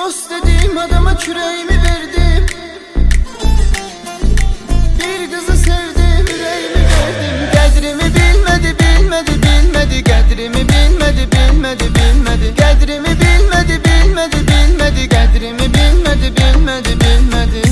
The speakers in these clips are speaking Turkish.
Dost dediğim adama küreğimi verdim. Bir kızı sevdim, yüreğimi verdim. Kadrimi bilmedi, bilmedi, bilmedi. Kadrimi bilmedi, bilmedi, bilmedi. Kadrimi bilmedi, bilmedi, bilmedi. Kadrimi bilmedi, bilmedi, bilmedi.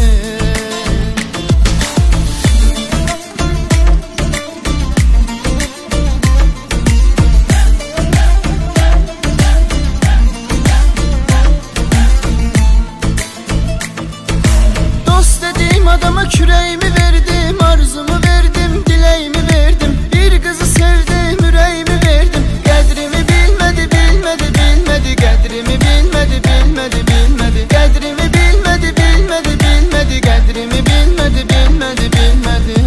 Adama küreğimi verdim, arzumu verdim, dileğimi verdim. Bir kızı sevdim, yüreğimi verdim. Kadrimi bilmedi, bilmedi, bilmedi. Kadrimi bilmedi, bilmedi, bilmedi. Kadrimi bilmedi, bilmedi, bilmedi. Kadrimi bilmedi, bilmedi, bilmedi.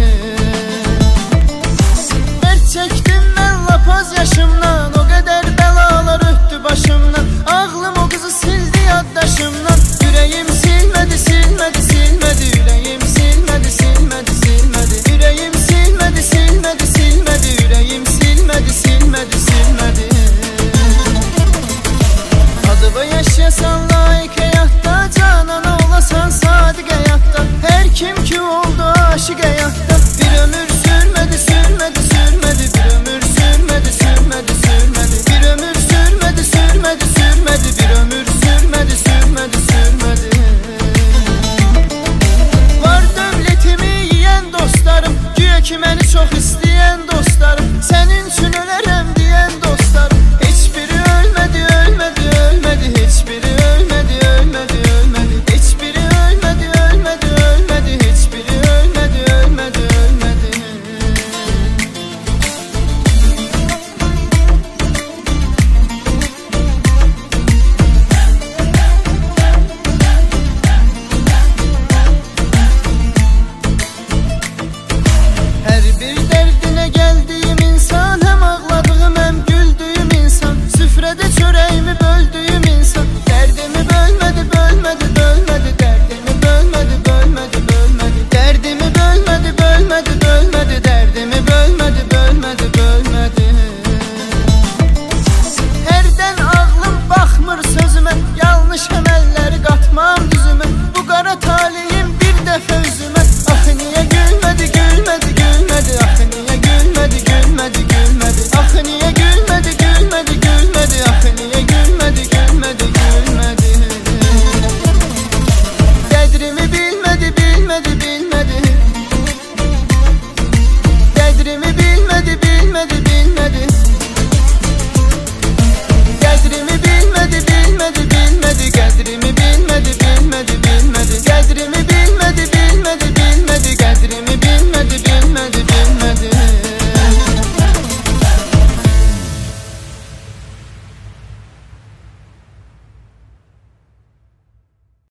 Dert çektim ben lapaz yaşımdan, o kadar belalar öttü başımdan. Ağlım o kızı sildi yaddaşımdan. Yüreğim silmedi, silmedi, silmedi. Yüreğim silmedi, silmedi, silmedi. Yüreğim silmedi, silmedi, silmedi. Yüreğim silmedi, silmedi, silmedi. Adıbı yaşasan layık hayatta, canana olasan sadık hayatta. Her kim ki oldu aşık hayatta. Bir ömür sürmedi, sürmedi, sürmedi. Bir ömür sürmedi, sürmedi, sürmedi. Bir ömür sürmedi, sürmedi, sürmedi. Bir ömür sürmedi, sürmedi, sürmedi. Var dövletimi yiyen dostlarım, güya ki məni çox istəyən dostlarım. Sənin üçün ölərəm deyən dostlarım. Hiçbiri ölmedi, ölmedi, ölmedi. Hiçbiri ölmedi, ölmedi, ölmedi. Hiçbiri ölmedi, ölmedi, ölmedi. Hiçbiri ölmedi, ölmedi, ölmedi. Her bir derdine geldiğim insan, hem ağladığım hem güldüğüm insan. Süfrede çöreğimi böldüğüm insan. Derdimi bölmedi, bölmedi, bölmedi. Derdimi bölmedi, bölmedi, bölmedi. Derdimi bölmedi, bölmedi, bölmedi. Derdimi bölmedi, bölmedi, bölmedi. Herden ağlım baxmır sözüme, yanlış əməlləri qatmam düzümə. Bu qara